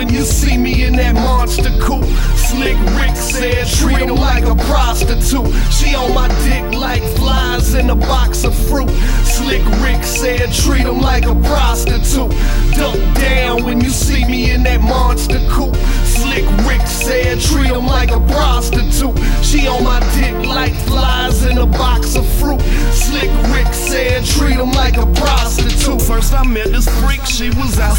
when you see me in that monster coupe. Slick Rick said, treat him like a prostitute. She on my dick like flies in a box of fruit. Slick Rick said, treat him like a prostitute. Duck down when you see me in that monster coupe. Slick Rick said, treat him like a prostitute. She on my dick like flies in a box of fruit. Slick Rick said, treat him like a prostitute. First I met this freak, she was out